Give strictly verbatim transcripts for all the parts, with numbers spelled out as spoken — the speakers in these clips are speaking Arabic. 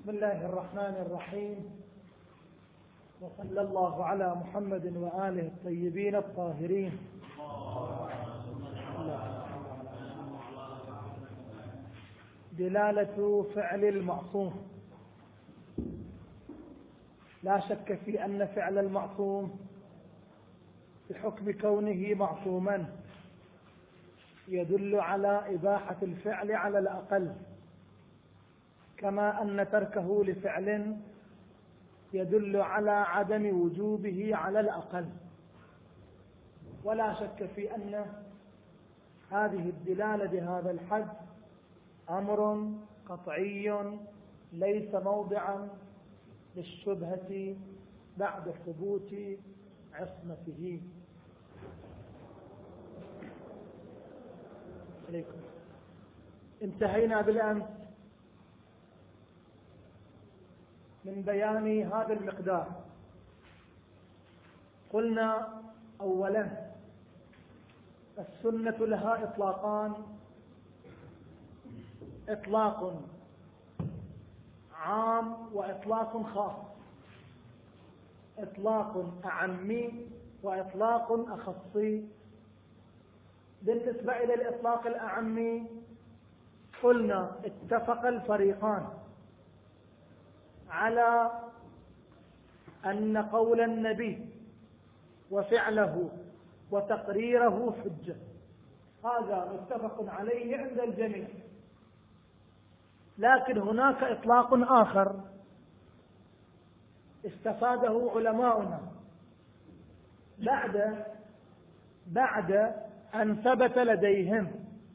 بسم الله الرحمن الرحيم، وصلى الله على محمد وآله الطيبين الطاهرين. دلالة فعل المعصوم. لا شك في أن فعل المعصوم بحكم كونه معصوما يدل على إباحة الفعل على الأقل، كما أن تركه لفعل يدل على عدم وجوبه على الأقل. ولا شك في أن هذه الدلالة بهذا الحد أمر قطعي ليس موضعا للشبهة بعد ثبوت عصمته. عليكم. انتهينا بالأمس من بيان هذا المقدار. قلنا أولا السنة لها إطلاقان: إطلاق عام وإطلاق خاص، إطلاق أعمي وإطلاق أخصي. بالنسبة إلى الإطلاق الأعمي قلنا اتفق الفريقان على أن قول النبي وفعله وتقريره حجة، هذا متفق عليه عند الجميع. لكن هناك إطلاق آخر استفاده علماؤنا بعد بعد أن ثبت لديهم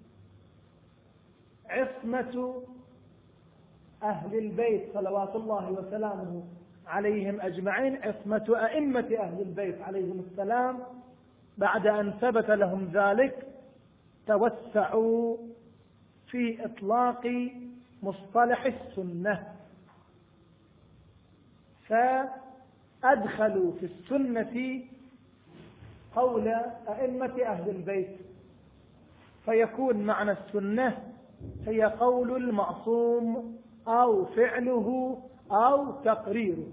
عصمة أهل البيت صلوات الله وسلامه عليهم أجمعين، عصمة أئمة أهل البيت عليهم السلام. بعد أن ثبت لهم ذلك توسعوا في إطلاق مصطلح السنة، فأدخلوا في السنة قول أئمة أهل البيت، فيكون معنى السنة هي قول المعصوم أو فعله أو تقريره.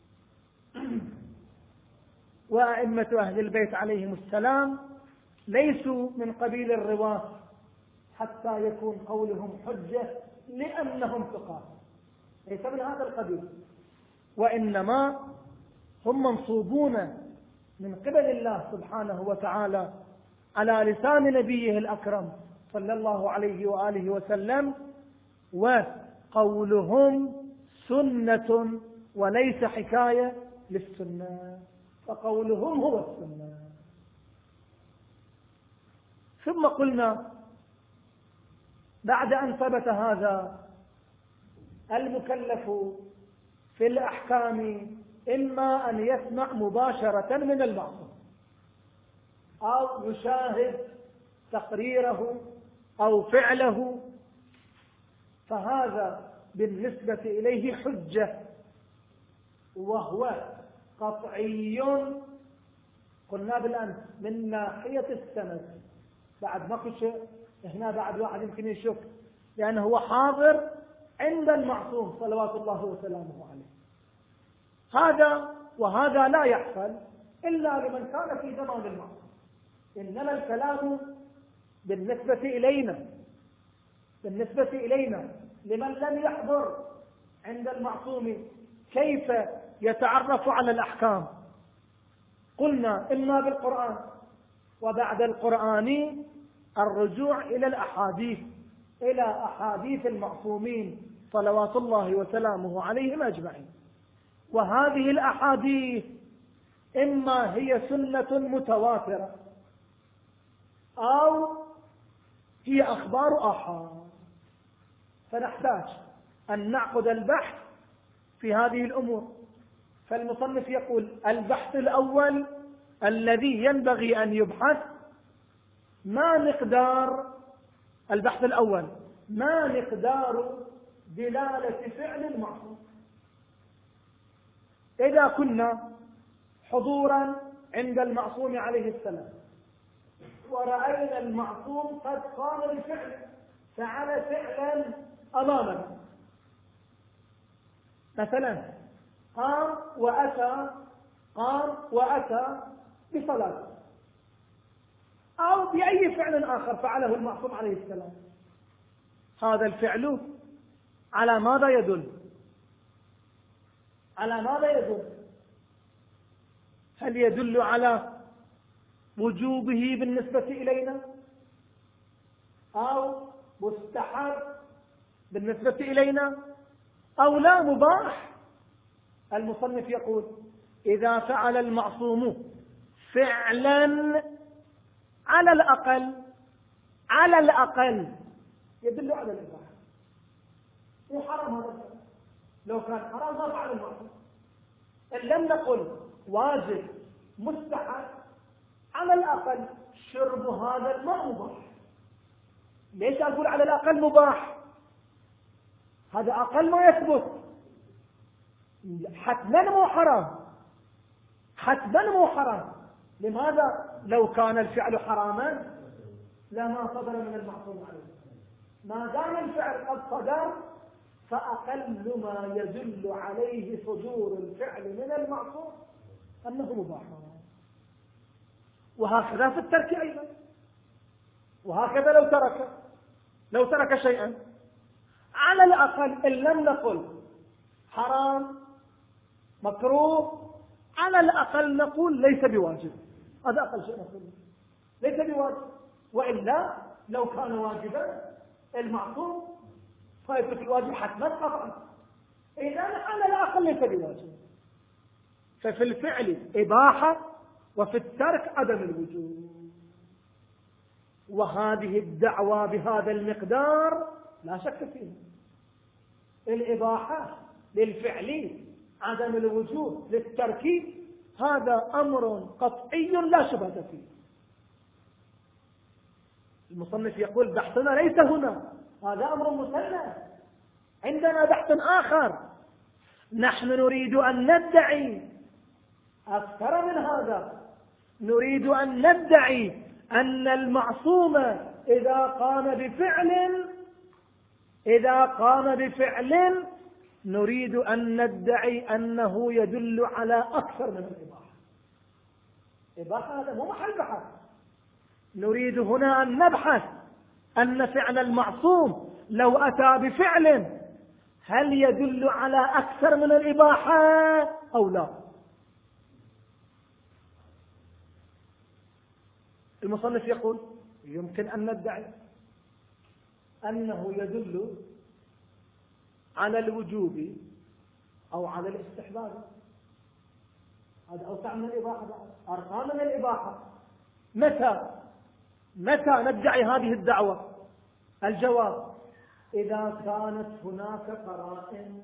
وأئمة أهل البيت عليهم السلام ليسوا من قبيل الرواة حتى يكون قولهم حجة لأنهم ثقات، ليس من هذا القبيل، وإنما هم منصوبون من قبل الله سبحانه وتعالى على لسان نبيه الأكرم صلى الله عليه وآله وسلم، وقولهم سنة وليس حكاية للسنة، فقولهم هو السنة. ثم قلنا بعد أن ثبت هذا المكلف في الأحكام إما أن يسمع مباشرة من المعصوم أو يشاهد تقريره أو فعله، فهذا بالنسبة إليه حجة، وهو قطعي. قلنا بالأمس من ناحية السند، بعد ما كش هنا بعد واحد يمكن يشك لأنه هو حاضر عند المعصوم صلوات الله وسلامه عليه. هذا وهذا لا يحصل إلا لمن كان في زمان المعصوم. إنما الكلام بالنسبة إلينا بالنسبة إلينا لمن لم يحضر عند المعصوم كيف يتعرف على الأحكام. قلنا إما بالقرآن، وبعد القرآن الرجوع إلى الأحاديث إلى أحاديث المعصومين صلوات الله وسلامه عليهم أجمعين. وهذه الأحاديث إما هي سنة متواترة أو هي أخبار آحاد، فنحتاج أن نعقد البحث في هذه الأمور. فالمصنف يقول البحث الأول الذي ينبغي أن يبحث ما مقدار البحث الأول ما مقدار دلالة فعل المعصوم. إذا كنا حضورا عند المعصوم عليه السلام ورأينا المعصوم قد قام بفعل فعل فعلا أمامنا، مثلا قام وأتى قام وأتى بصلاة أو بأي فعل آخر فعله المعصوم عليه السلام، هذا الفعل على ماذا يدل؟ على ماذا يدل؟ هل يدل على وجوبه بالنسبة إلينا أو مستحب بالنسبة إلينا أو لا مباح؟ المصنف يقول إذا فعل المعصوم فعلا على الأقل على الأقل يدل على الإباحة. وحرام هذا الفعل، لو كان حرام ما فعل المعصوم. إن لم نقل واجب مستحب على الأقل شرب هذا الماء مباح. ليش أقول على الأقل مباح؟ هذا أقل ما يثبت، حتما مو حرام، حتما مو حرام. لماذا؟ لو كان الفعل حراما لما صدر من المعصوم عليه. ما دام الفعل قد صدر فأقل ما يدل عليه صدور الفعل من المعصوم أنه مباح. وهكذا في الترك أيضا، وهكذا لو ترك لو ترك شيئا على الأقل إن لم نقل حرام مكروه على الأقل نقول ليس بواجب. هذا أقل شيء نقول ليس بواجب، وإلا لو كان واجبا المعصوم فيترك الواجب حتما قطعا. إذا على الأقل ليس بواجب. ففي الفعل إباحة وفي الترك عدم الوجوب. وهذه الدعوة بهذا المقدار لا شك فيها. الإباحة للفعل عدم الوجوب للترك هذا أمر قطعي لا شبهة فيه. المصنف يقول بحثنا ليس هنا، هذا أمر مسلم. عندنا بحث آخر، نحن نريد أن ندعي أكثر من هذا. نريد أن ندعي أن المعصوم إذا قام بفعل إذا قام بفعل نريد أن ندعي أنه يدل على أكثر من الإباحة. إباحة هذا مو محل بحث. نريد هنا أن نبحث أن فعل المعصوم لو أتى بفعل هل يدل على أكثر من الإباحة أو لا. المصنف يقول يمكن أن ندعي أنه يدل على الوجوب أو على الاستحباب. هذا أوسع من الإباحة، أرقام من الإباحة. متى متى ندعي هذه الدعوة؟ الجواب إذا كانت هناك قرائن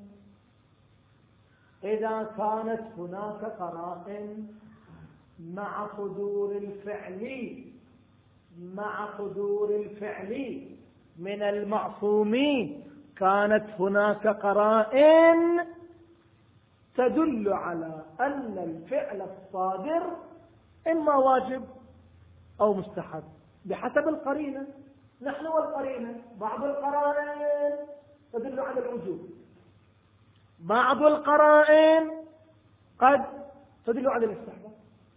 إذا كانت هناك قرائن مع صدور الفعل مع صدور الفعل من المعصومين، كانت هناك قرائن تدل على أن الفعل الصادر إما واجب أو مستحب بحسب القرينة. نحن والقرينة بعض القرائن تدل على الوجوب، بعض القرائن قد تدل على الاستحباب.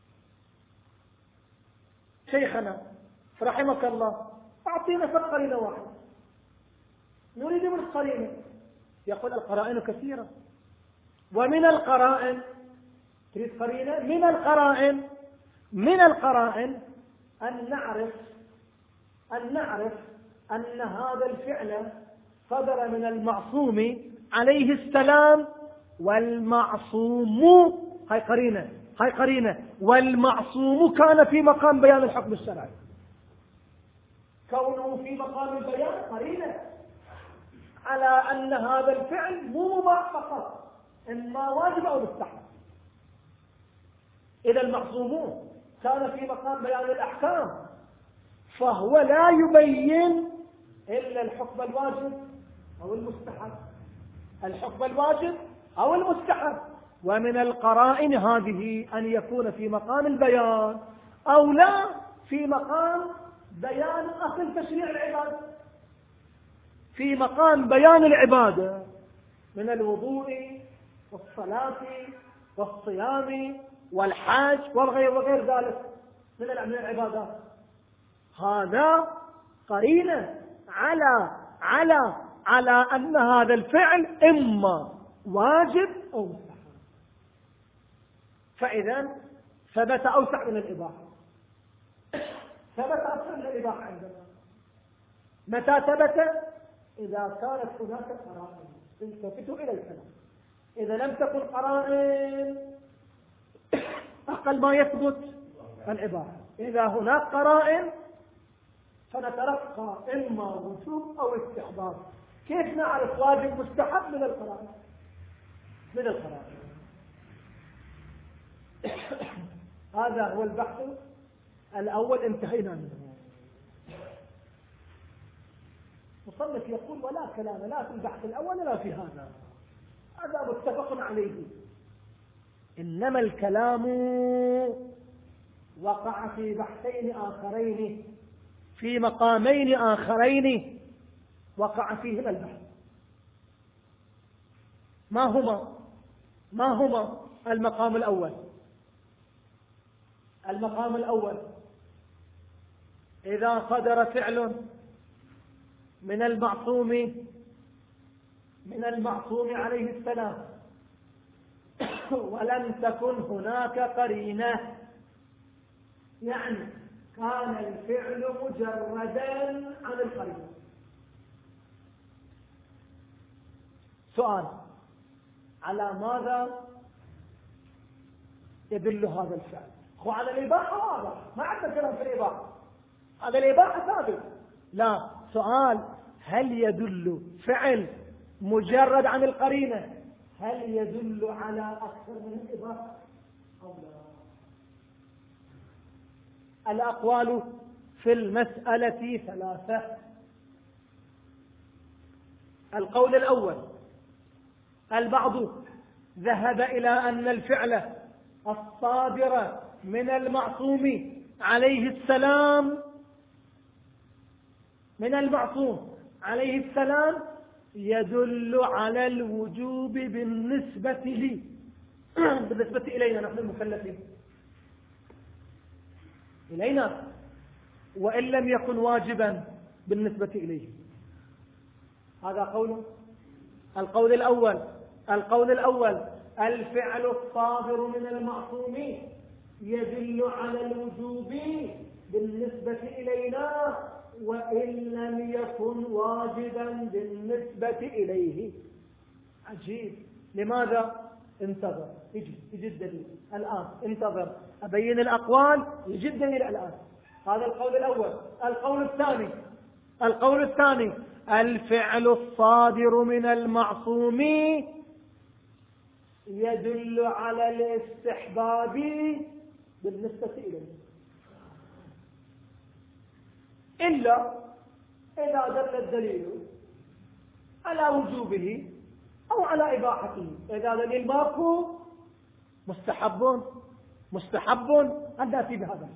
شيخنا رحمك الله أعطينا فقط قرينة واحدة نريد من القرينة. يقول القرائن كثيرة، ومن القرائن تريد قرينة من القرائن من القرائن أن نعرف أن نعرف أن هذا الفعل صدر من المعصوم عليه السلام، والمعصوم هاي قرينة هاي قرينة والمعصوم كان في مقام بيان الحكم الشرعي. كونه في مقام البيان قرينة على أن هذا الفعل مو مباح فقط، إما واجب أو مستحب. إذا المعصوم كان في مقام بيان الأحكام فهو لا يبين إلا الحكم الواجب أو المستحب، الحكم الواجب أو المستحب. ومن القرائن هذه أن يكون في مقام البيان أو لا في مقام بيان أصل تشريع العبادة، في مقام بيان العبادة من الوضوء والصلاة والصيام والحج والغير وغير ذلك من العبادات. هذا قرينة على على على أن هذا الفعل إما واجب أو مستحب. فإذا ثبت أوسع من الإباحة، ثبت أوسع من الإباحة عندنا. متى ثبت؟ إذا كانت هناك قرائن. التفتوا إلى الكلام. إذا لم تكن قرائن أقل ما يثبت الإباحة. إذا هناك قرائن فنتلقى إما وجوب أو استحباب. كيف نعرف واجب مستحب؟ من القرائن، من القرائن. هذا هو البحث الأول، انتهينا منه. مصنف يقول ولا كلام لا في البحث الأول ولا في هذا، هذا متفق عليه. إنما الكلام وقع في بحثين آخرين، في مقامين آخرين وقع فيهما البحث. ما هما ما هما المقام الأول؟ المقام الأول إذا صدر فعل من المعصوم من المعصوم عليه السلام ولم تكن هناك قرينة، يعني كان الفعل مجردا عن القرينة. سؤال: على ماذا يدل هذا الفعل؟ هو على الإباحة واضح، ما عندنا كلام في الإباحة، هذا الإباحة ثابت. لا، سؤال: هل يدل فعل مجرد عن القرينة هل يدل على أكثر من الإباحة أو لا؟ الأقوال في المسألة ثلاثة. القول الأول: البعض ذهب إلى أن الفعل الصادر من المعصوم عليه السلام من المعصوم عليه السلام يدل على الوجوب بالنسبة لي بالنسبة إلينا نحن المكلفين، إلينا، وإن لم يكن واجبا بالنسبة إليه. هذا قوله. القول الأول القول الأول الفعل الصادر من المعصوم يدل على الوجوب بالنسبة إلينا وإن لم يكن واجبا بالنسبة إليه. عجيب. لماذا؟ انتظر، يجي يجي الدليل الآن. انتظر أبين الأقوال، يجي الدليل الآن. هذا القول الأول. القول الثاني القول الثاني الفعل الصادر من المعصوم يدل على الاستحباب بالنسبة إليه، إلا إذا دل الدليل على وجوبه أو على إباحته. إذا دليل ماكو مستحب مستحب أن نأتي بهذا.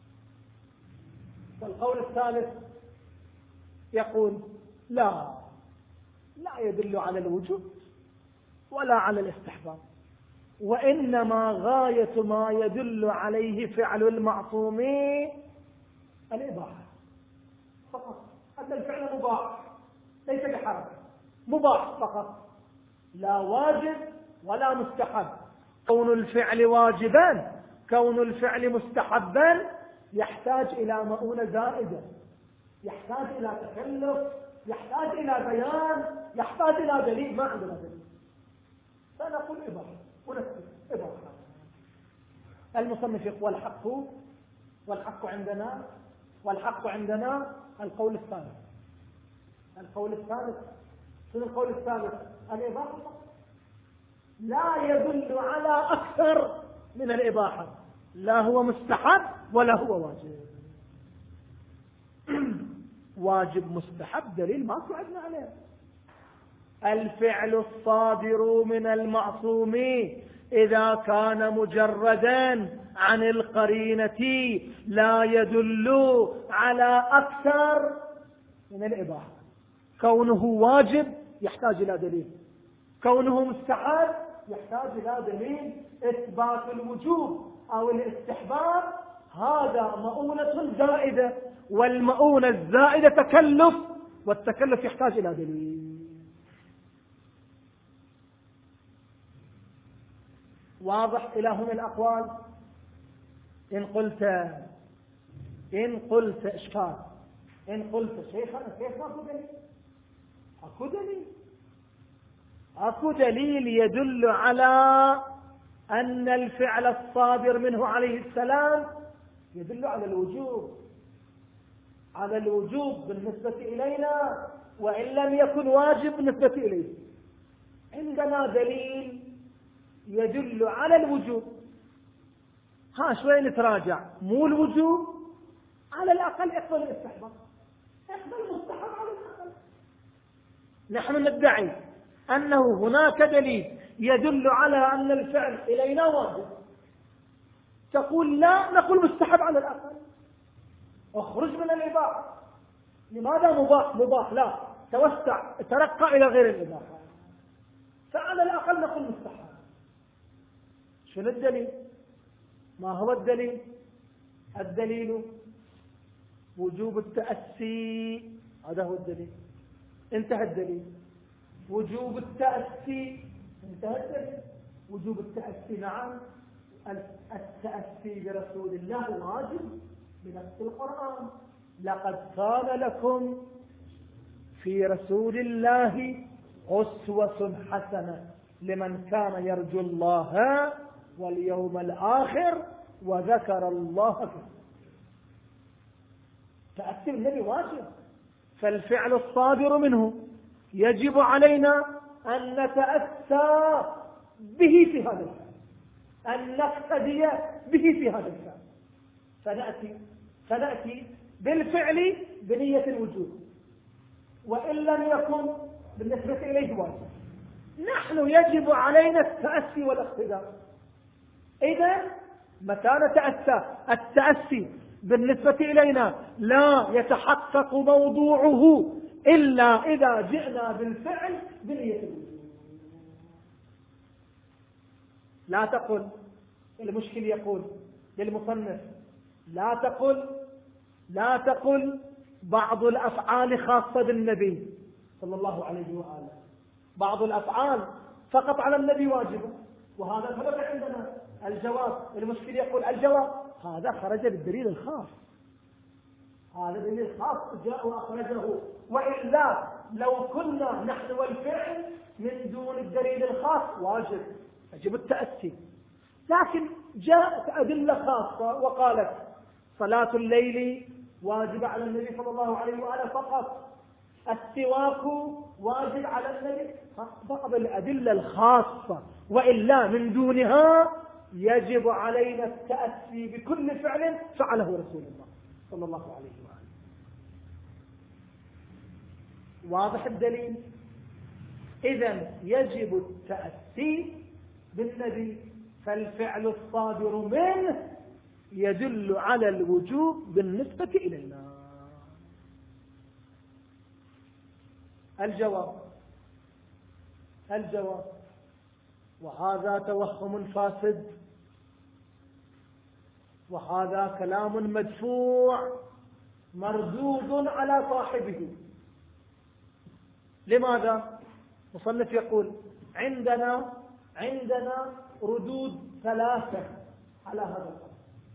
والقول الثالث يقول لا لا يدل على الوجوب ولا على الاستحباب، وإنما غاية ما يدل عليه فعل المعصوم الإباحة فقط. هذا الفعل مباح ليس بحرام، مباح فقط، لا واجب ولا مستحب. كون الفعل واجبا كون الفعل مستحبا يحتاج إلى مؤونة زائدة، يحتاج إلى تكلف، يحتاج إلى بيان، يحتاج إلى دليل. ما عندنا دليل، فنقول إباحة ونكتب إباحة. المصنف يقول والحق والحق عندنا والحق عندنا القول الثالث. القول الثالث شنو القول الثالث؟ الإباحة لا يدل على أكثر من الإباحة، لا هو مستحب ولا هو واجب. واجب مستحب دليل ماكو عندنا عليه. الفعل الصادر من المعصوم إذا كان مجردا عن القرينة لا يدل على أكثر من الإباحة. كونه واجب يحتاج إلى دليل، كونه مستحب يحتاج إلى دليل إثبات الوجوب أو الاستحباب. هذا مؤونة زائدة، والمؤونة الزائدة تكلف، والتكلف يحتاج إلى دليل. واضح إلى هنا الأقوال؟ إن قلت إن قلت إشكال، إن قلت شيخنا كيف أكو دليل؟ أكو دليل أكو دليل يدل على أن الفعل الصادر منه عليه السلام يدل على الوجوب، على الوجوب بالنسبة إلينا، وإن لم يكن واجب بالنسبة إليه. عندنا دليل يدل على الوجوب، ها شوي نتراجع، مو الوجوب، على الأقل اقبل الاستحباب، اقبل المستحب على الأقل. نحن ندعي أنه هناك دليل يدل على أن الفعل إلينا واجب، تقول لا، نقول مستحب على الأقل، اخرج من الإباحة. لماذا مباح؟ مباح لا، توسع، ترقى إلى غير الإباحة، فعلى الأقل نقول مستحب. شنو الدليل؟ ما هو الدليل؟ الدليل وجوب التأسي، هذا هو الدليل، انتهى الدليل. وجوب التأسي، انتهى الدليل. وجوب التأسي، نعم، التأسي برسول الله واجب بنص القرآن. لقد كان لكم في رسول الله أسوة حسنة لمن كان يرجو الله واليوم الآخر وذكر الله كثيرا. تأسي بالنبي واجب، فالفعل الصادر منه يجب علينا أن نتأسى به في هذا الفعل، أن نقتدي به في هذا الفعل، فنأتي فنأتي بالفعل بنية الوجوب، وإن لم يكن بالنسبة إليه واجب. نحن يجب علينا التأسي والاقتداء. إذا متى نتأسى؟ التأسي بالنسبة إلينا لا يتحقق موضوعه إلا إذا جئنا بالفعل بنية الوجوب. لا تقل، المشكل يقول للمصنف لا تقل لا تقل بعض الأفعال خاصة بالنبي صلى الله عليه وآله، بعض الأفعال فقط على النبي واجبه، وهذا ثبت عندنا. الجواب، المشكل يقول الجواب هذا خرج بالدليل الخاص، هذا دليل خاص جاء وأخرجه، وإلا لو كنا نحن والفعل من دون الدليل الخاص واجب يجب التأسي. لكن جاءت أدلة خاصة وقالت صلاة الليل واجب على النبي صلى الله عليه وآله فقط، السواك واجب على النبي، بعض الأدلة الخاصة، وإلا من دونها يجب علينا التأسي بكل فعل فعله رسول الله صلى الله عليه وآله. واضح الدليل؟ إذن يجب التأسي بالنبي، فالفعل الصادر منه يدل على الوجوب بالنسبة إلينا. الجواب الجواب وهذا توهم فاسد، وهذا كلام مدفوع مردود على صاحبه. لماذا؟ مصنف يقول عندنا عندنا ردود ثلاثة على هذا القول،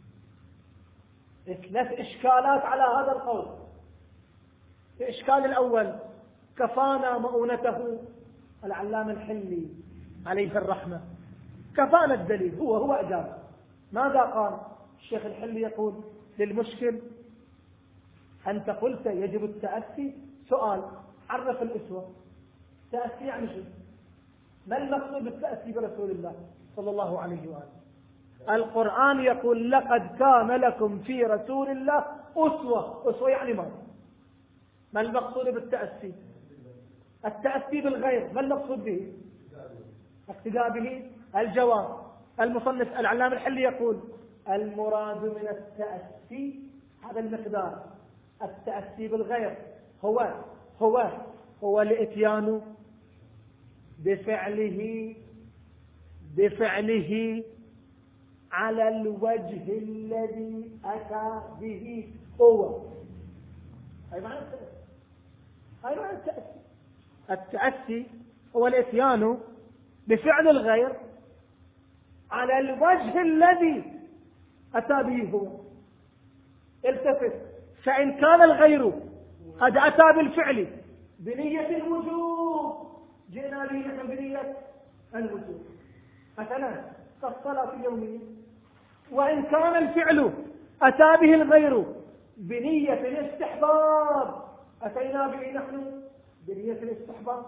ثلاث إشكالات على هذا القول. الإشكال الأول كفانا مؤونته العلام الحلي عليه الرحمة، كفانا الدليل، هو هو أجاب. ماذا قال الشيخ الحلي؟ يقول للمشكل أنت قلت يجب التأسي. سؤال، عرف الأسوة، تأسي يعني شو؟ ما المقصود بالتأسي برسول الله صلى الله عليه وآله؟ القرآن يقول لقد كان لكم في رسول الله أسوة. أسوة يعني ما ما المقصود بالتأسي؟ التأسي بالغير، ما المقصود به؟ اقتداء به. الجواب، المصنف العلام الحلي يقول المراد من التأسي هذا المقدار، التأسي بالغير هو هو هو الاتيان بفعله بفعله على الوجه الذي أتى به هو. هاي معنى التأسي. هاي معنى التأسي. التأسي هو الإتيان بفعل الغير على الوجه الذي أتى به هو. التفت، فإن كان الغير قد أتى بالفعل بنية الوجوب جئنا به نحن بنية الوجوب، مثلا كالصلاة اليومية. وإن كان الفعل أتى به الغير بنية الاستحباب أتينا به نحن بنية الاستحباب،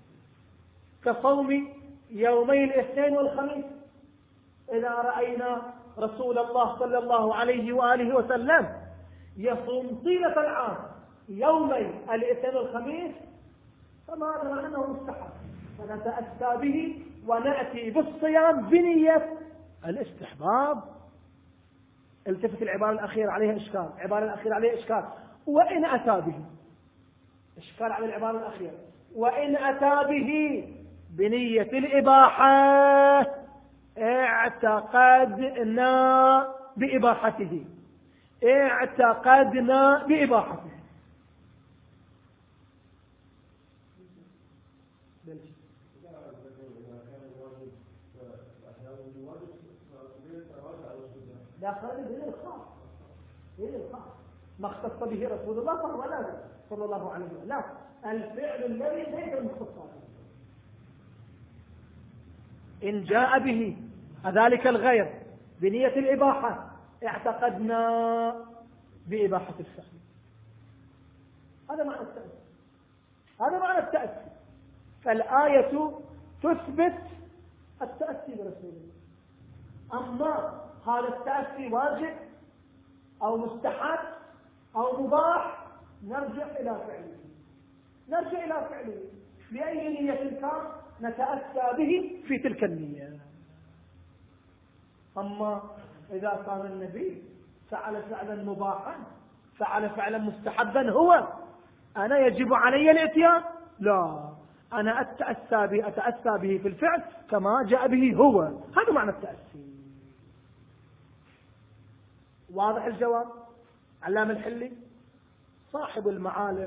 كصوم يومي الاثنين والخميس. إذا رأينا رسول الله صلى الله عليه وآله وسلم يصوم طيلة العام يومي الاثنين والخميس فما نرى أنه مستحب، فنتأسى به ونأتي بالصيام بنية الاستحباب. التفت العبارة الأخيرة عليها إشكال، العبارة الأخيرة عليها إشكال. وإن أتى به، إشكال على العبارة الأخيرة، وإن أتى به بنية الإباحة اعتقدنا بإباحته، اعتقدنا بإباحته. لا خالد هي الخاص، هي الخاص ما اختص به رسول الله فهو لازم صلى الله عليه وسلم. لا، الفعل الذي ليس المختص به إن جاء به ذلك الغير بنية الإباحة اعتقدنا بإباحة الفعل. هذا معنى التأسي، هذا معنى التأسي. فالآية تثبت التأسي برسول الله. أما هذا التأسي واجب أو مستحب أو مباح نرجع إلى فعله، نرجع إلى فعله بأي نية كان نتأسى به في تلك النية. أما إذا كان النبي فعل فعلا مباحا فعل فعلا مستحبا هو أنا يجب علي الاتيان؟ لا، أنا أتأسى به أتأسى به في الفعل كما جاء به هو. هذا معنى التأسي. واضح الجواب؟ علام الحلي صاحب المعالم،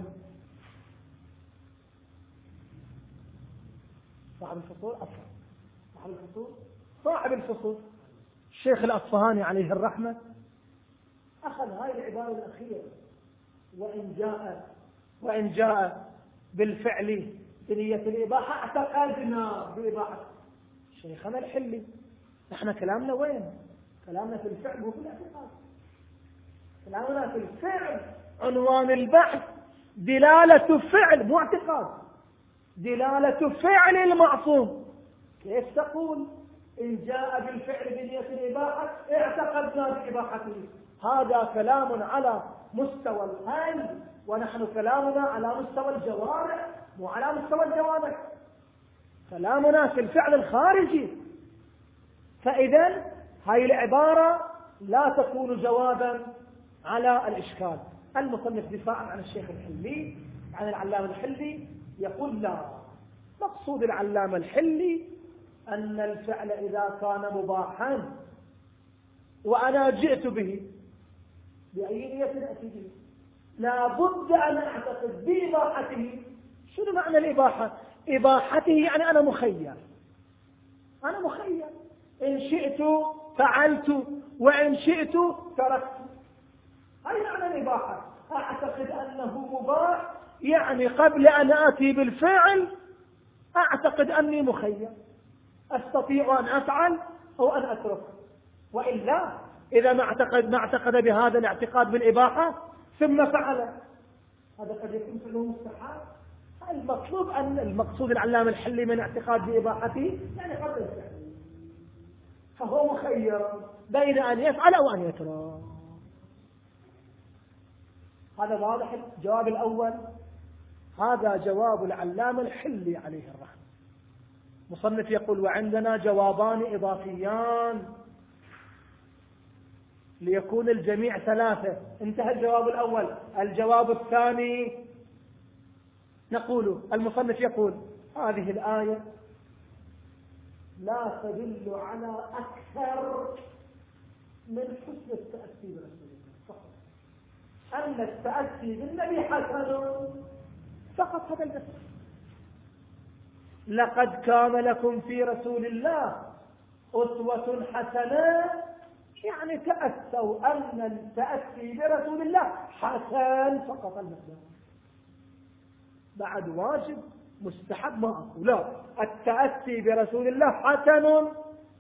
صاحب الفصول أصلا صاحب الفصول صاحب الفصول الشيخ الأصفهاني عليه الرحمة أخذ هاي العبارة الأخيرة وإن جاء وإن جاء بالفعل بنية الإباحة اعتقدنا بإباحة. شيخنا الحلي نحن كلامنا وين؟ كلامنا في الفعل وفي الاعتقاد. كلامنا في الفعل، عنوان البحث دلالة فعل مو اعتقاد، دلالة فعل المعصوم. كيف تقول إن جاء بالفعل بنية الإباحة اعتقدنا بإباحته؟ هذا كلام على مستوى القلب، ونحن كلامنا على مستوى الجوارح مو على مستوى الجوارح، كلامنا في الفعل الخارجي. فإذا هاي العبارة لا تكون جوابا على الإشكال. المصنف دفاعا عن الشيخ الحلي عن العلامة الحلي يقول لا، مقصود العلامة الحلي أن الفعل إذا كان مباحا وأنا جئت به بأي نية نأتي به لا بد أن أعتقد بإباحته. شنو معنى الإباحة؟ إباحته يعني أنا مخير، أنا مخير، إن شئت فعلت وإن شئت تركت. هاي معنى الإباحة. أعتقد أنه مباح يعني قبل أن آتي بالفعل أعتقد أني مخير، أستطيع أن أفعل أو أن أترك. وإلا إذا ما اعتقد ما اعتقد بهذا الاعتقاد بالإباحة ثم فعل هذا قد يكون فعله مستحب. المطلوب أن المقصود العلامة الحلي من اعتقاد بإباحته يعني قبل الفعل، فهو مخير بين أن يفعل أو أن يترك. هذا واضح. الجواب الأول هذا جواب العلامة الحلي عليه الرحمة. مصنف يقول وعندنا جوابان إضافيان ليكون الجميع ثلاثة. انتهى الجواب الأول. الجواب الثاني نقول المصنف يقول هذه الآية لا تدل على أكثر من حسن التأسي برسول الله فقط. أن التأسي بالنبي حسن فقط، هذا البس. لقد كان لكم في رسول الله أسوة حسنة، يعني تأسوا أن التأسي برسول الله حسن فقط المقدار. بعد واجب مستحب ما أقول، لا، التأسي برسول الله حسن.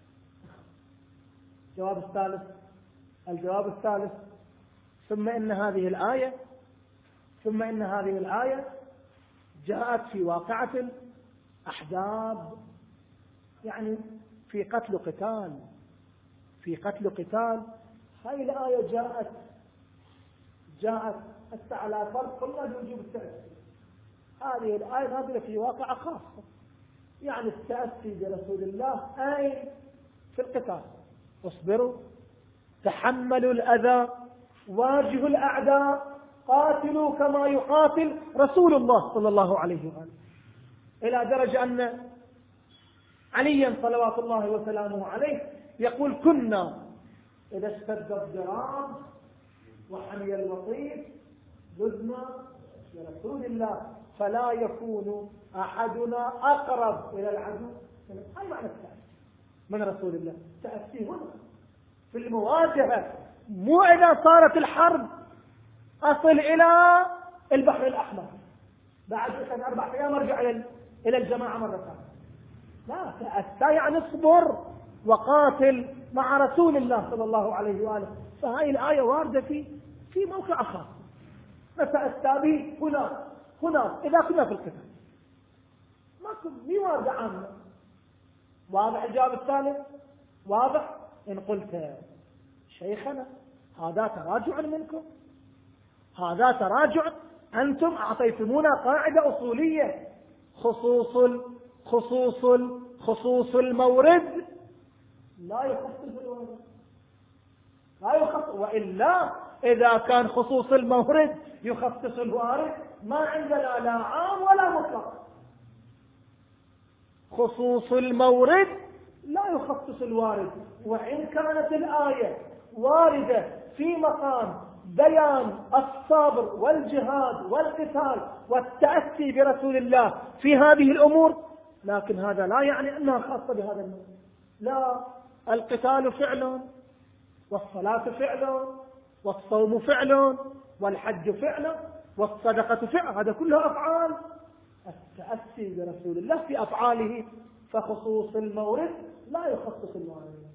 الجواب الثالث الجواب الثالث ثم إن هذه الآية ثم إن هذه الآية جاءت في واقعة الأحزاب، يعني في قتل قتال في قتل قتال هذه الآية جاءت جاءت حتى على فرق قلنا بوجوب التأسي. هذه الآية نازلة في واقعة خاصة، يعني التأسي برسول الله أي في القتال. اصبروا، تحملوا الأذى، واجهوا الأعداء، قاتلوا كما يقاتل رسول الله صلى الله عليه وآله، إلى درجة أن عليا صلوات الله وسلامه عليه يقول: كنا إذا اشتد الضراب وحمي الوطيس ذذنا لرسول الله فلا يكون أحدنا أقرب إلى العدو. هاي معنى التأسي من رسول الله. تأسي هنا في المواجهة، مو إذا صارت الحرب أصل إلى البحر الأحمر بعد أربع أيام أرجع إلى الجماعة مرة ثانية. لا، تأسى يعني اصبر وقاتل مع رسول الله صلى الله عليه وآله. فهذه الآية واردة في في موقع خاص، نتأسى به هنا هنا إذا كنا في القتال، ما كنا واردة عامة. واضح الجواب الثالث؟ واضح. إن قلت شيخنا هذا تراجع منكم، هذا تراجع، أنتم أعطيتمونا قاعدة أصولية: خصوص خصوص خصوص المورد لا يخصص الوارد، لا يخصص. وإلا إذا كان خصوص المورد يخصص الوارد ما عندنا لا عام ولا مطلق. خصوص المورد لا يخصص الوارد، وإن كانت الآية واردة في مقام بيان الصبر والجهاد والقتال والتأسي برسول الله في هذه الأمور، لكن هذا لا يعني أنها خاصة بهذا النوع. لا، القتال فعل، والصلاة فعل، والصوم فعل، والحج فعل، والصدقة فعل، هذا كلها أفعال. التأسي برسول الله في أفعاله، فخصوص المورد لا يخصص الوارد.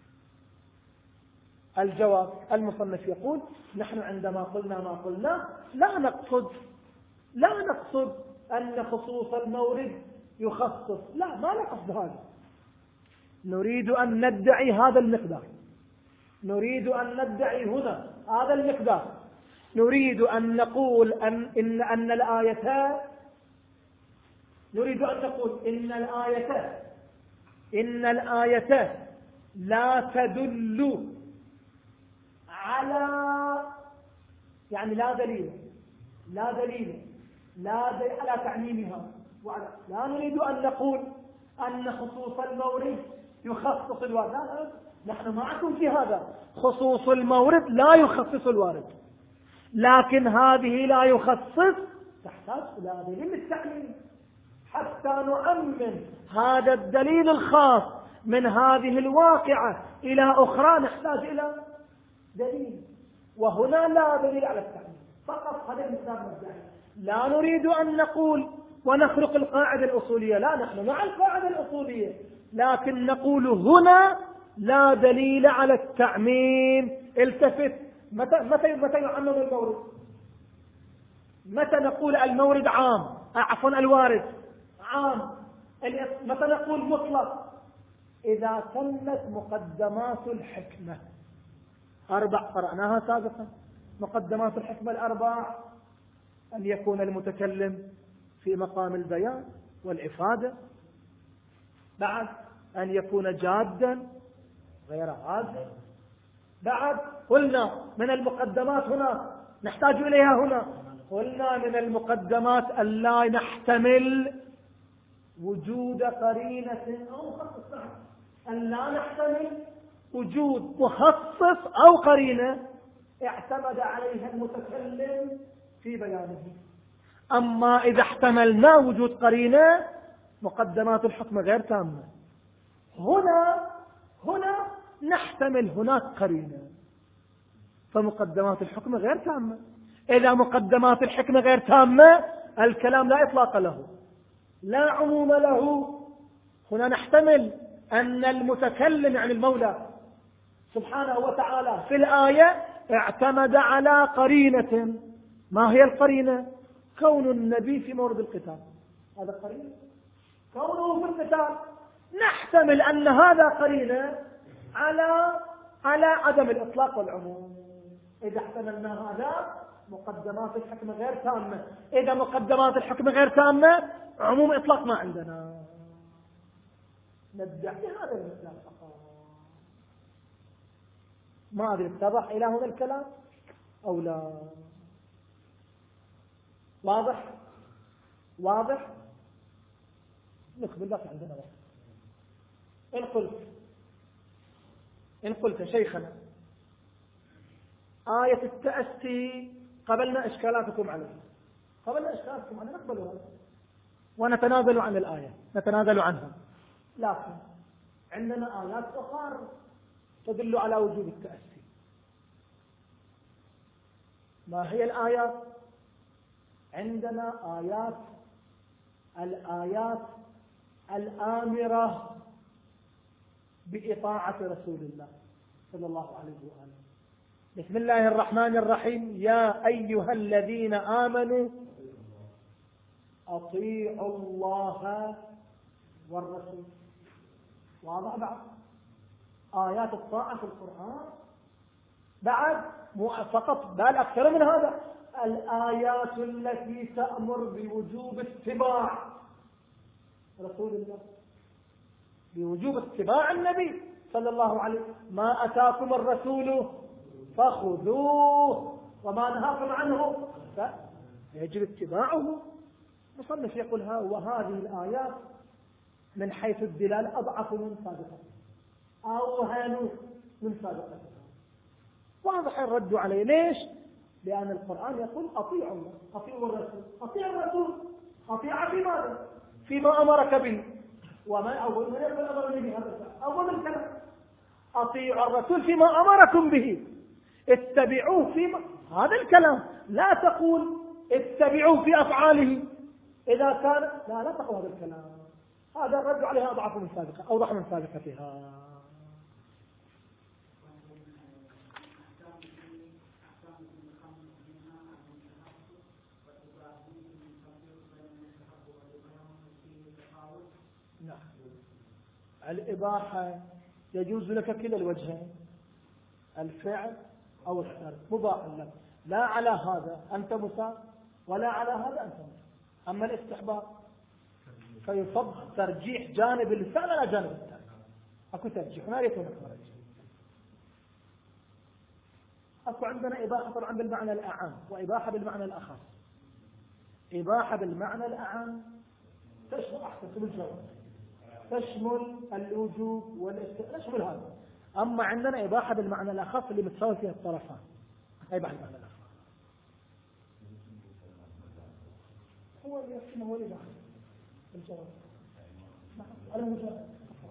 الجواب: المصنف يقول: نحن عندما قلنا ما قلنا لا نقصد لا نقصد أن خصوص المورد يخصص، لا، ما نقصد هذا. نريد أن ندعي هذا المقدار، نريد أن ندعي هنا هذا المقدار، نريد أن نقول أن إن أن الآية نريد أن نقول إن الآية إن الآية لا تدل على، يعني لا دليل لا دليل لا دليل على تعميمها، وعلى لا نريد أن نقول أن خصوص المورد يخصص الوارد، لا لا، نحن معكم في هذا. خصوص المورد لا يخصص الوارد، لكن هذه لا يخصص تحتاج إلى دليل التعميم حتى نؤمن هذا الدليل الخاص من هذه الواقعة إلى أخرى، نحتاج إلى دليل. وهنا لا دليل على التعميم، فقط هذا المثال مبدئي. لا نريد أن نقول ونخرق القاعدة الأصولية، لا، نحن مع القاعدة الأصولية، لكن نقول هنا لا دليل على التعميم. التفت، متى متى متى يعمم المورد؟ متى نقول المورد عام، عفوا الوارد عام؟ متى نقول مطلق؟ إذا تمت مقدمات الحكمة أربع قرأناها سابقا. مقدمات الحكمة الأربع: أن يكون المتكلم في مقام البيان والإفادة، بعد أن يكون جادا غير عاجل، بعد قلنا من المقدمات هنا نحتاج إليها هنا، قلنا من المقدمات أن لا نحتمل وجود قرينة أو مخصص، أن لا نحتمل وجود مخصص أو قرينة اعتمد عليها المتكلم في بيانه. أما إذا احتملنا وجود قرينة مقدمات الحكم غير تامة. هنا هنا نحتمل هناك قرينة فمقدمات الحكم غير تامة. إذا مقدمات الحكم غير تامة الكلام لا إطلاق له، لا عموم له. هنا نحتمل أن المتكلم يعني المولى سبحانه وتعالى في الآية اعتمد على قرينة. ما هي القرينة؟ كون النبي في مورد القتال، هذا قرينة. كونه في القتال نحتمل أن هذا قرينة على على عدم الإطلاق والعموم. إذا احتملنا هذا مقدمات الحكم غير تامة. إذا مقدمات الحكم غير تامة عموم إطلاق ما عندنا، ندعي هذا المثال فقط. ما أدري اتضح إلى هنا الكلام أو لا؟ واضح واضح. نقبل لك عندنا وقت. إن قلت إن قلت شيخنا آية التأسي قبلنا إشكالاتكم عليها، قبلنا إشكالاتكم عليها، نقبلها ونتنازل عن الآية، نتنازل عنها. لكن عندنا آيات أخرى تدل على وجوب التأسي. ما هي الآيات؟ عندنا آيات الآيات الآمرة بإطاعة رسول الله صلى الله عليه وآله. بسم الله الرحمن الرحيم: يا أيها الذين آمنوا أطيعوا الله والرسول. واضح بعد؟ آيات الطاعة في القرآن بعد مو فقط بل أكثر من هذا. الآيات التي تأمر بوجوب اتباع رسول الله، بوجوب اتباع النبي صلى الله عليه وسلم. ما أتاكم الرسول فخذوه وما نهاكم عنه فيجب اتباعه. مصنف يقول ها وهذه الآيات من حيث الدلالة أضعف من سابقتها، أوهن من سابقتها. واضح الرد عليه. ليش؟ لأن القرآن يقول أطيعوا الله، أطيعوا الرسول. أطيع الرسول أطيع في ماذا؟ فيما أمرك به. وما أول من يقول أمرني به هذا أول الكلام. أطيعوا الرسول فيما أمركم به، اتبعوه فيما، هذا الكلام. لا تقول اتبعوه في أفعاله إذا كان، لا لا تقول هذا الكلام. هذا الرد عليها أضعف من سابقة، أوضح من سابقتها. نعم. الإباحة يجوز لك كلا الوجهين، الفعل أو الترك، مباح لك. لا على هذا أنت مسافر ولا على هذا أنت مسافر. أما الاستحباب فيفضل ترجيح جانب الفعل على جانب الترك. أكو ترجيح ما يكون خارج. أكو عندنا إباحة طبعا بالمعنى الأعام وإباحة بالمعنى الأخص. إباحة بالمعنى الأعام تشمل أحسن بالجواب، تشمل الوجوب والاستحباب، تشمل هذا. أما عندنا إباحة بالمعنى الأخص اللي متساوي فيها الطرفان، إباحة بالمعنى الأخص هو اللي يسمى هو الإباحة بالجواب. المجاهد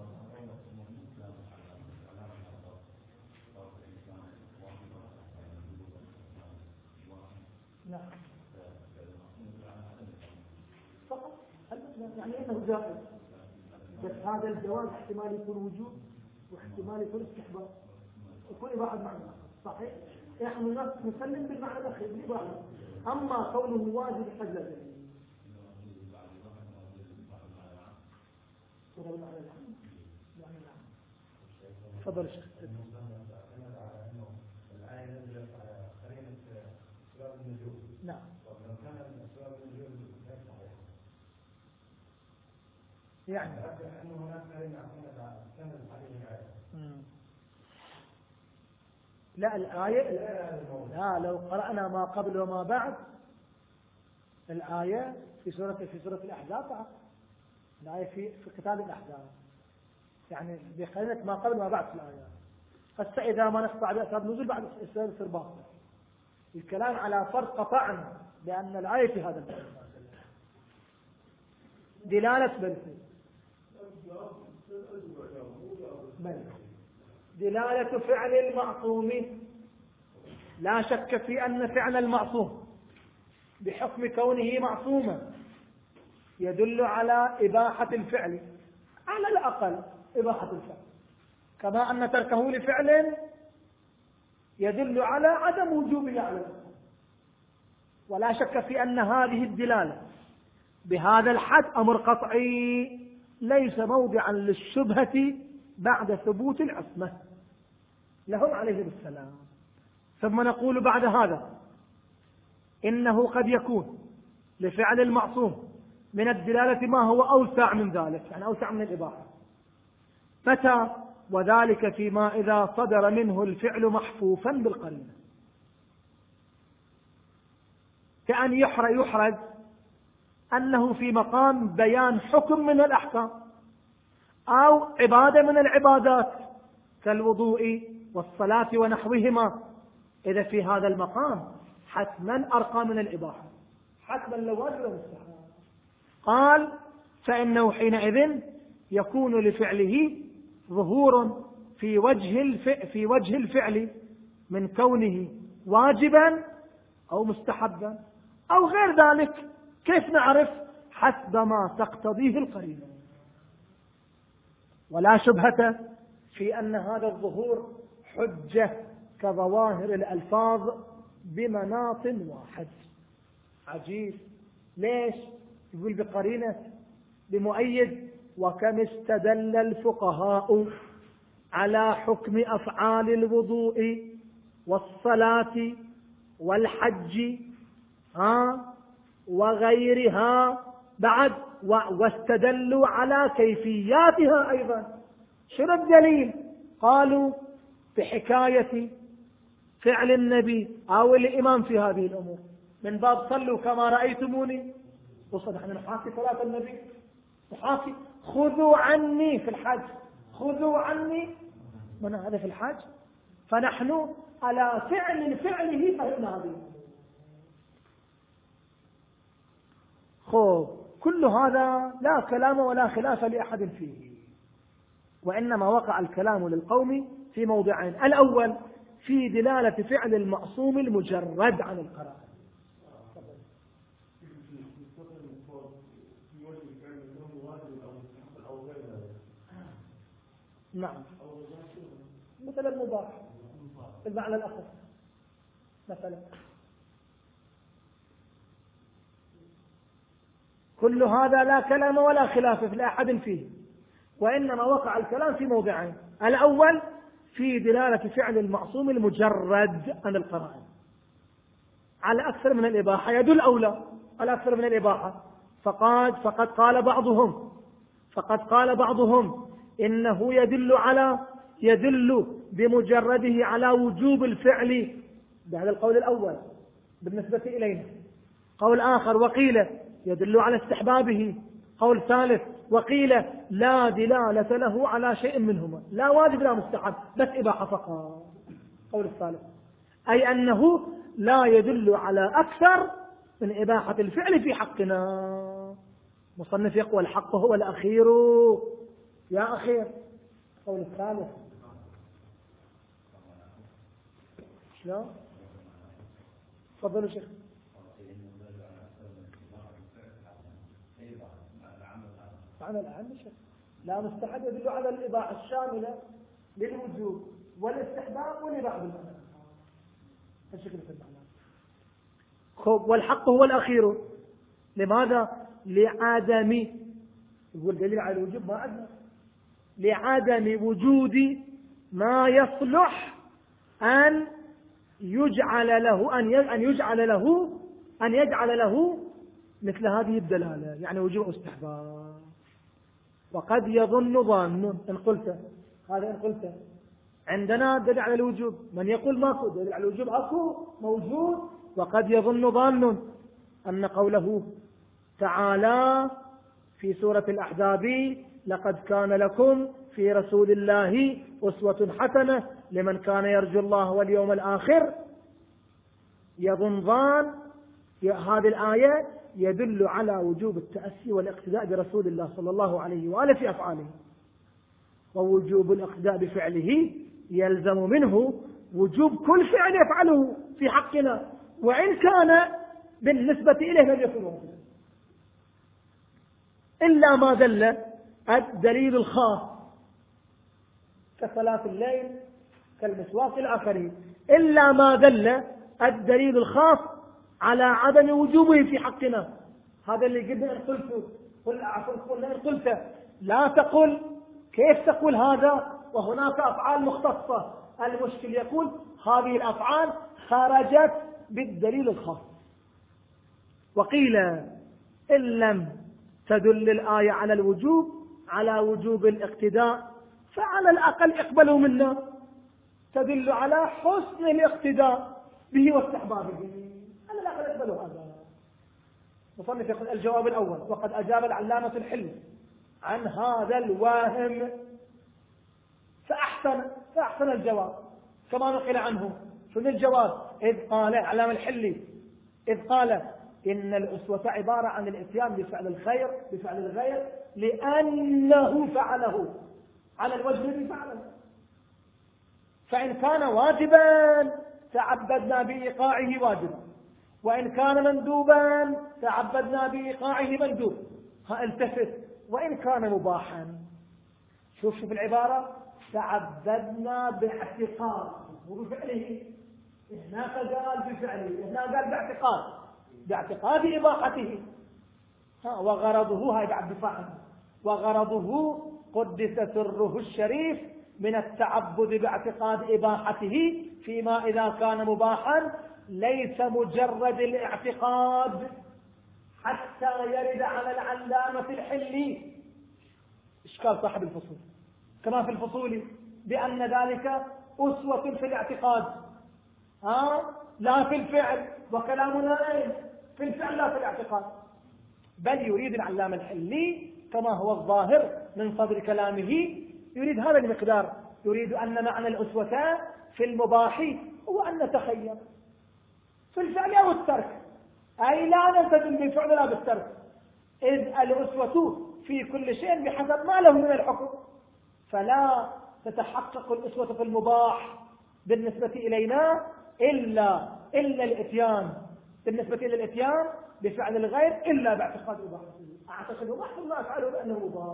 نعم فقط يعني أنه جائز، بس هذا الجواز احتمال يكون وجوب واحتمال يكون استحباب، يكون إباحة بالمعنى الأخص. صحيح؟ نحن نسلم بالمعنى الأخير بالإباحة. أما قوله واجب حجة دليل. تفضل الشيخ. نعم. يعني لا الآية لا لو قرأنا ما قبل وما بعد الآية في سورة في سورة الأحزاب الآية في في كتاب الأحزاب، يعني بقرينة ما قبل ما بعد في الآيات. هسه إذا ما نقطع بأسباب نزول بعد يصير باطل. الكلام على فرض قطعنا بأن الآية في هذا الباب. دلالة بلسي دلالة فعل المعصوم، لا شك في أن فعل المعصوم بحكم كونه معصوما يدل على إباحة الفعل، على الأقل إباحة الفعل، كما أن تركه لفعل يدل على عدم وجوبه على الأقل. ولا شك في أن هذه الدلالة بهذا الحد أمر قطعي ليس موضعا للشبهة بعد ثبوت العصمة لهم عليه السلام. ثم نقول بعد هذا إنه قد يكون لفعل المعصوم من الدلالة ما هو أوسع من ذلك، يعني أوسع من الإباحة. متى؟ وذلك فيما إذا صدر منه الفعل محفوفا بالقرينة، كأن يحرز أنه في مقام بيان حكم من الأحكام أو عبادة من العبادات كالوضوء والصلاة ونحوهما. إذا في هذا المقام حتما أرقى من الإباحة، حتما لو واجب مستحب. قال فإنه حينئذ يكون لفعله ظهور في وجه الفعل في وجه الفعل من كونه واجبا أو مستحبا أو غير ذلك. كيف نعرف؟ حسب ما تقتضيه القرينة. ولا شبهة في أن هذا الظهور حجة كظواهر الألفاظ بمناط واحد. عجيب، ليش؟ يقول بقرينة بمؤيد. وكم استدل الفقهاء على حكم أفعال الوضوء والصلاة والحج ها وغيرها بعد واستدلوا على كيفياتها أيضا. شنو الدليل؟ قالوا بحكاية فعل النبي أو الإمام في هذه الأمور من باب صلوا كما رأيتموني وصل. نحن نحاكي صلاة النبي، نحاكي خذوا عني في الحج، خذوا عني من هذا في الحج، فنحن على فعل فعله فهمنا هذه. خب كل هذا لا كلام ولا خلاف لأحد فيه، وإنما وقع الكلام للقوم في موضعين. الأول في دلالة فعل المعصوم المجرد عن القرائن. نعم، مثل المباح بالمعنى الأخر مثلا. كل هذا لا كلام ولا خلاف لأحد فيه، وإنما وقع الكلام في موضعين. الأول في دلالة فعل المعصوم المجرد عن القرائن على أكثر من الإباحة، يدل أولى على أكثر من الإباحة. فقد فقد قال بعضهم فقد قال بعضهم إنه يدل على يدل بمجرده على وجوب الفعل، بهذا القول الأول بالنسبة إلينا. قول آخر وقيل يدل على استحبابه. قول ثالث وقيل لا دلالة له على شيء منهما، لا واجب لا مستحب بس إباحة فقط. قول الثالث أي أنه لا يدل على أكثر من إباحة الفعل في حقنا. مصنف يقول الحق هو الأخير يا أخير. قول الثالث شلون؟ تفضلوا شيخ. معنى الأهم شيء لا مستحب يدل على الإباحة الشاملة للوجوب والاستحباب والإباحة بالمعنى الشكل في المعنى. خب والحق هو الأخير. لماذا؟ لعدم، يقول دليل على الوجوب ما عندنا، لعدم وجود ما يصلح أن يجعل له أن أن يجعل له أن يجعل له مثل هذه الدلالة، يعني وجوب استحباب. وقد يظن ظان إن قلت هذا إن قلت عندنا دليل على الوجوب، من يقول ماكو دليل على الوجوب أكو موجود. وقد يظن ظان أن قوله تعالى في سورة الأحزاب: لقد كان لكم في رسول الله أسوة حسنة لمن كان يرجو الله واليوم الآخر. يظنان هذه الآية يدل على وجوب التأسي والاقتداء برسول الله صلى الله عليه وآله في أفعاله، ووجوب الاقتداء بفعله يلزم منه وجوب كل فعل يفعله في حقنا، وإن كان بالنسبة إليه لم يكن واجبا، إلا ما دل الدليل الخاص كصلاة الليل كالمسواك الآخرين، إلا ما دل الدليل الخاص على عدم وجوبه في حقنا. هذا اللي قلنا إن قلت قل قلنا إن قلت لا تقل، كيف تقول هذا وهناك أفعال مختصة؟ المشكل يقول هذه الأفعال خرجت بالدليل الخاص. وقيل إن لم تدل الآية على الوجوب على وجوب الاقتداء فعلى الأقل اقبلوا منا تدل على حسن الاقتداء به واستحبابه، على الأقل اقبلوا هذا. مصنف يقول الجواب الأول: وقد أجاب العلامة الحلي عن هذا الواهم فأحسن فأحسن الجواب كما نقل عنه. شنو الجواب؟ إذ قال العلامة الحلي إذ قال إن الأسوة عبارة عن الإتيان بفعل الخير بفعل الغير لأنه فعله على الوجه الذي فعله، فإن كان واجبا تعبدنا بإيقاعه واجبا، وإن كان مندوبا تعبدنا بإيقاعه مندوب. ها التفت: وإن كان مباحا. شوف شوف العبارة: تعبدنا باعتقاد وبفعله. هناك قال بفعله، هنا قال باعتقاد باعتقاد إباحته. ها وغرضه هاي بعد بفاحته وغرضه قدس سره الشريف من التعبد باعتقاد إباحته فيما إذا كان مباحا ليس مجرد الاعتقاد حتى يرد على العلامة الحلي إشكال صاحب الفصول كما في الفصول بأن ذلك أسوة في الاعتقاد ها لا في الفعل، وكلامنا أين في الفعل لا في الاعتقاد. بل يريد العلامة الحلي كما هو الظاهر من صدر كلامه يريد هذا المقدار، يريد أن معنى الأسوة في المباح هو أن نتخير في الفعل أو الترك، أي لا نلتزم بالفعل لا بالترك، إذ الأسوة في كل شيء بحسب ما له من الحكم، فلا تتحقق الأسوة في المباح بالنسبة إلينا إلا إلا الإتيان بالنسبة إلى الإتيان بفعل الغير إلا باعتقاد إباحته. أعتقد محض ما أفعله بأنه مباح.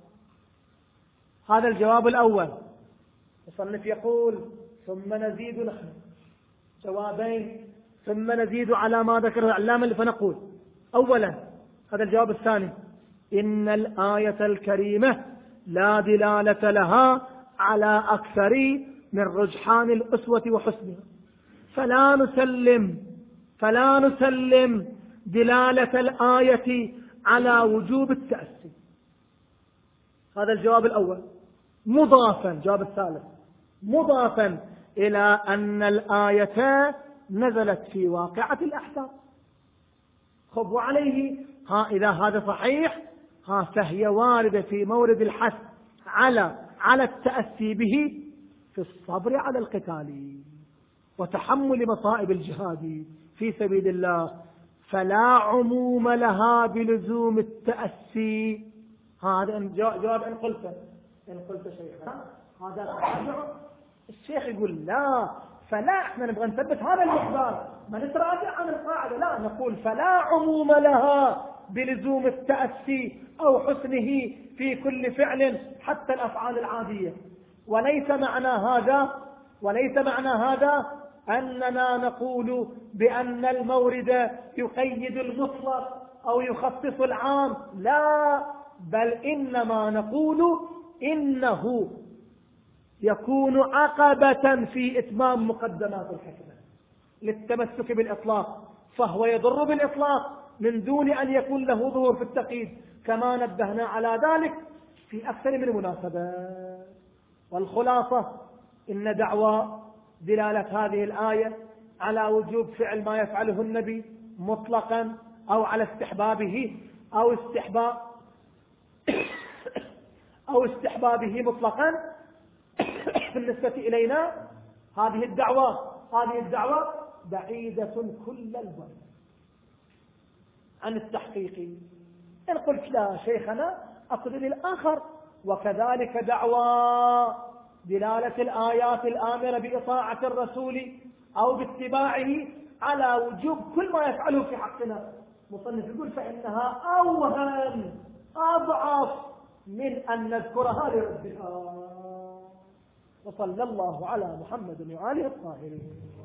هذا الجواب الأول. المصنف يقول: ثم نزيد نحن جوابين ثم نزيد على ما ذكره العلامة، فنقول: أولا هذا الجواب الثاني: إن الآية الكريمة لا دلالة لها على أكثر من رجحان الأسوة وحسنها، فلا نسلم فلا نسلم دلالة الآية على وجوب التأسي. هذا الجواب الأول. مضافا جواب الثالث مضافا إلى أن الآية نزلت في واقعة الأحداث. خب وعليه ها إذا هذا صحيح ها فهي واردة في مورد الحث على على التأسي به في الصبر على القتال وتحمل مصائب الجهاد في سبيل الله، فلا عموم لها بلزوم التأسي. هذا جواب إن قلت إن قلت شيخا هذا راجع. الشيخ يقول لا، فلا احنا نبغى نثبت هذا المقدار، ما نتراجع عن القاعدة، لا نقول فلا عموم لها بلزوم التأسي أو حسنه في كل فعل حتى الأفعال العادية. وليس معنى هذا وليس معنى هذا أننا نقول بأن المورد يقيد المطلق أو يخصص العام، لا، بل إنما نقول إنه يكون عقبة في إتمام مقدمات الحكمة للتمسك بالإطلاق، فهو يضر بالإطلاق من دون أن يكون له ظهور في التقييد، كما نبهنا على ذلك في أكثر من مناسبة. والخلاصة إن دعوى دلالة هذه الآية على وجوب فعل ما يفعله النبي مطلقا أو على استحبابه أو استحباب أو استحبابه مطلقا بالنسبة إلينا، هذه الدعوة هذه الدعوة بعيدة كل البعد عن التحقيق. إن قلت لا شيخنا أقصد الآخر، وكذلك دعوى دلالة الآيات الآمرة بإطاعة الرسول أو باتباعه على وجوب كل ما يفعله في حقنا، مصنف يقول فإنها أوهن أضعف من أن نذكرها لربها. وصلى الله على محمد وآله الطاهرين.